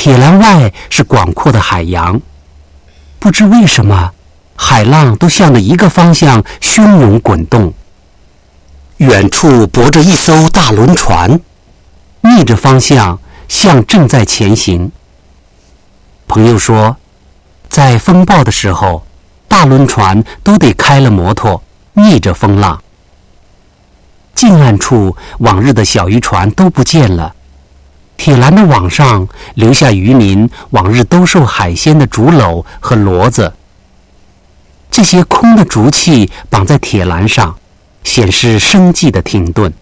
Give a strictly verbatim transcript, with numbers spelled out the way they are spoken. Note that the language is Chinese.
铁栏外是广阔的海洋，不知为什么，海浪都向着一个方向汹涌滚动。远处泊着一艘大轮船，逆着方向向正在前行。朋友说，在风暴的时候，大轮船都得开了摩托，逆着风浪。近岸处，往日的小渔船都不见了，铁栏的网上留下渔民往日兜售海鲜的竹篓和骡子。这些空的竹器绑在铁栏上，显示生计的停顿。